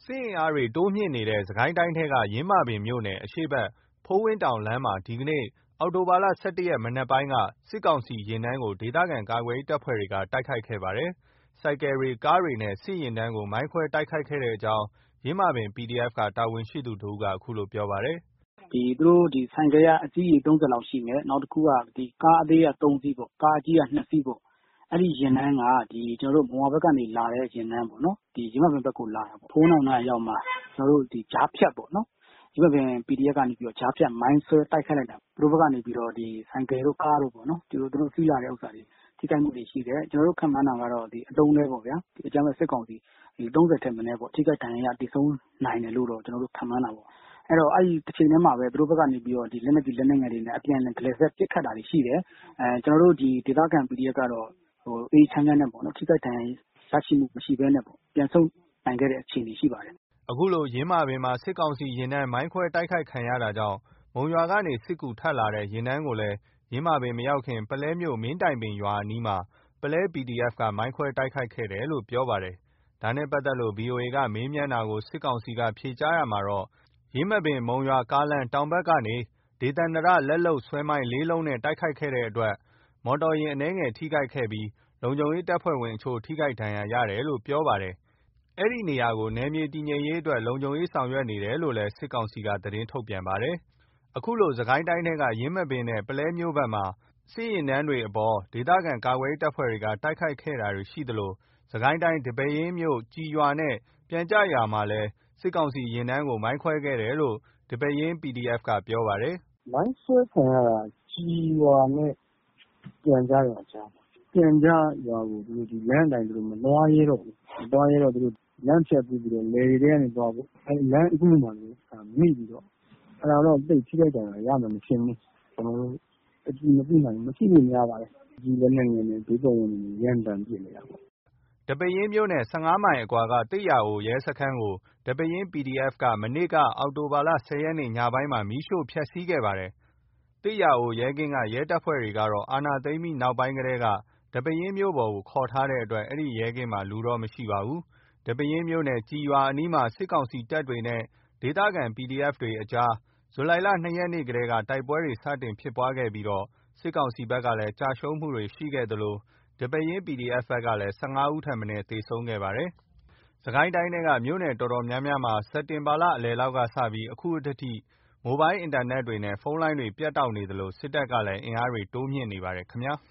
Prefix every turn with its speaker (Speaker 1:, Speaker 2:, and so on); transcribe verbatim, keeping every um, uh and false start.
Speaker 1: စစ်အင်အားတွေတိုးမြင့်နေတဲ့ စစ်ကိုင်းတိုင်းထဲက ယင်းမာပင်မြို့နယ် အရှေ့ဘက် ဖိုးဝင်းတောင်လမ်းမှာ ဒီနေ့ အောက်တိုဘာ ၁၁ ရက် မနက်ပိုင်းက စစ်ကောင်စီယာဉ်တန်းကို ဒေသခံကာကွယ်ရေးတပ်ဖွဲ့တွေက တိုက်ခိုက်ခဲ့ပါတယ်။ ဆိုင်ကယ်တွေ၊ ကားတွေနဲ့ စစ်ယာဉ်တန်းကို မိုင်းခွဲတိုက်ခိုက်ခဲ့တဲ့အကြောင်း ယင်းမာပင် ပီဒီအက်ဖ် က တာဝန်ရှိသူတဦးက အခုလိုပြောပါတယ်။
Speaker 2: “သူတို့ဆိုင်ကယ်က အစီးရေ ၃၀ လောက်ရှိမယ်။ နောက်တခုက ကားအသေးက ၃ စီးပေါ့။ ကားအကြီးက ၂ စီးပေါ့။ အဲ့ဒီယာဉ်တန်းက ကျွန်တော်တို့ မုံရွာဘက်ကနေလာတဲ့ယာဉ်တန်းပေါ့နော်။ ယင်းမာပင်ဘက်ကိုလာတာပေါ့။ ဖိုးဝင်းတောင်နားအရောက်မှာ ကျွန်တော်တို့ကြားဖြတ်ပေါ့နော်။ ယင်းမာပင် ပီဒီအက်ဖ် ကနေပြီးတော့ ကြားဖြတ်မိုင်းဆွဲတိုက်ခိုက်လိုက်တာ။ သူတို့ဘက်ကနေပြီးတော့ ဆိုင်ကယ်တို့ ကားတို့ပေါ့နော်။ သူတို့စီးလာတဲ့ဥစ္စာတွေ ထိခိုက်မှုတွေရှိတယ်။ ကျွန်တော်တို့ခန့်မှန်းတာကတော့ အလုံးနဲ့ပေါ့ဗျာ။ အကြမ်းဖက်စစ်ကောင်စီ ၃၀ ထက်မနည်းပေါ့။ ထိခိုက်ဒဏ်ရာရသေဆုံးနိုင်တယ်လို့တော့ ကျွန်တော်တို့ခန့်မှန်းတာပေါ့။ အဲ့တော့ အဲ့တချိန်တည်းမှာပဲ သူတို့ဘက်ကနေပြီးတော့ လက်နက်ကြီးလက်နက်ငယ်တွေနဲ့ အပြန်အလှန်ဒလစပ်ပစ်ခတ်တာတွေရှိတယ်။ ကျွန်တော်တို့ဒေသခံ ပီဒီအက်ဖ် ကတော့ အေးအေးချမ်းချမ်းနဲ့ပေါ့နော်။ ထိခိုက်ဒဏ်ရာရရှိမှုမရှိဘဲနဲ့ပေါ့။ ပြန်ဆုတ်နိုင်ခဲ့တဲ့အခြေအနေရှိပါတယ်။
Speaker 1: ” အခုလို ယင်းမာပင်မှာ စစ်ကောင်စီယာဉ်တန်း မိုင်းခွဲတိုက်ခိုက်ခံရတာကြောင့် မုံရွာကနေ စစ်ကူထပ်လာတဲ့ ယာဉ်တန်းကိုလည်း ယင်းမာပင်မရောက်ခင် ပုလဲမြို့ မင်းတိုင်ပင်ရွာအနီးမှာ ပုလဲ ပီဒီအက်ဖ် က မိုင်းခွဲတိုက်ခိုက်ခဲ့တယ်လို့ ပြောပါတယ်။ ဒါနဲ့ပတ်သက်လို့ ဗွီအိုအေက မေးမြန်းတာကို စစ်ကောင်စီက ဖြေကြားရာမှာတော့ ယင်းမာပင်-မုံရွာကားလမ်း တောင်ဘက်ကနေ ဒေသန္တရလက်လုပ်ဆွဲမိုင်း လေးလုံးနဲ့ တိုက်ခိုက်ခဲ့တဲ့အတွက် မော်တော်ယာဉ်အနည်းငယ်ထိခိုက်ခဲ့ပြီး လုံခြုံရေးတပ်ဖွဲ့ဝင်အချို့ ထိခိုက်ဒဏ်ရာရတယ်လို့ ပြောပါတယ်။ အဲ့ဒီနေရာကို နယ်မြေတည်ငြိမ်ရေးအတွက် လုံခြုံရေးဆောင်ရွက်နေတယ်လို့လည်း စစ်ကောင်စီက သတင်းထုတ်ပြန်ပါတယ်။ အခုလို စစ်ကိုင်းတိုင်းထဲက ယင်းမာပင်နဲ့ ပုလဲမြို့ဘက်မှာ စစ်ယာဉ်တန်းတွေအပေါ် ဒေသခံကာကွယ်ရေးတပ်ဖွဲ့တွေက တိုက်ခိုက်ခဲ့တာတွေရှိသလို စစ်ကိုင်းတိုင်း ဒီပဲယင်းမြို့ ကျည်ရွာနဲ့ ပြန်ကျရွာမှာလည်း စစ်ကောင်စီယာဉ်တန်းကို မိုင်းခွဲခဲ့တယ်လို့ ဒီပဲယင်း ပီဒီအက်ဖ် က ပြောပါတယ်
Speaker 3: ။ “မိုင်းဆွဲခံရတာ ကျည်ရွာနဲ့ ပြန်ကျရွာကြားမှာ။ ပြန်ကျရွာကို လမ်းအတိုင်းမသွားရဲတော့ဘူး။ မသွားရဲတော့ လမ်းဖြတ်ကူးပြီးတော့ လယ်တွေထဲကနေသွားဖို့။ အဲ့လမ်းအကူးမှာမိပြီးတော့ အဲ့ဒါတော့ သိပ်ထိခိုက်ဒဏ်ရာရမယ်မထင်ဘူး။ ကျွန်တော်တို့ အတည်မပြုနိုင်ဘူး။ မရှိဖို့များပါတယ်။ လက်နက်ငယ်နဲ့ ဘေးပတ်ဝန်းကျင်ကို ရမ်းသမ်းပစ်နေတာပေါ့။ ”
Speaker 1: ဒီပဲယင်းမြို့နဲ့ ၁၅ မိုင်အကွာက သစ်ရာအိုရဲစခန်းကို ဒီပဲယင်း ပီဒီအက်ဖ် က မနေ့က အောက်တိုဘာ ၁၀ ရက် ညပိုင်းမှာ မီးရှို့ဖျက်ဆီးခဲ့ပါတယ်။ သစ်ရာအိုရဲကင်းက ရဲတပ်ဖွဲ့တွေကတော့ အာဏာသိမ်းပြီးနောက်ပိုင်းကတည်းက ဒီပဲယင်းမြို့ပေါ်ကို ခေါ်ထားတဲ့အတွက် အဲ့ရဲကင်းမှာ လူတော့မရှိပါဘူး။ ဒီပဲယင်းမြို့နဲ့ ကျည်ရွာအနီးမှာ စစ်ကောင်စီတပ်တွေနဲ့ ဒေသခံ ပီဒီအက်ဖ် တွေကြား ဇူလိုင် ၂ ရက်နေ့ကတည်းက တိုက်ပွဲတွေ စတင်ဖြစ်ပွားခဲ့ပြီး စစ်ကောင်စီဘက်ကလည်း ကျရှုံးမှုတွေရှိခဲ့သလို ဒီပဲယင်း ပီဒီအက်ဖ် ဘက်ကလည်း ၁၅ ဦးထက်မနည်း သေဆုံးခဲ့ပါတယ်။ စစ်ကိုင်းတိုင်းထဲက မြို့နယ်တော်တော်များများမှာ စက်တင်ဘာလလယ်လောက်ကစပြီး အခုထက်ထိ မိုဘိုင်းအင်တာနက်တွေနဲ့ ဖုန်းလိုင်းတွေ ပြတ်တောက်နေသလို စစ်တပ်ကလည်း အင်အားတွေ တိုးမြှင့်နေပါတယ်ခင်ဗျာ။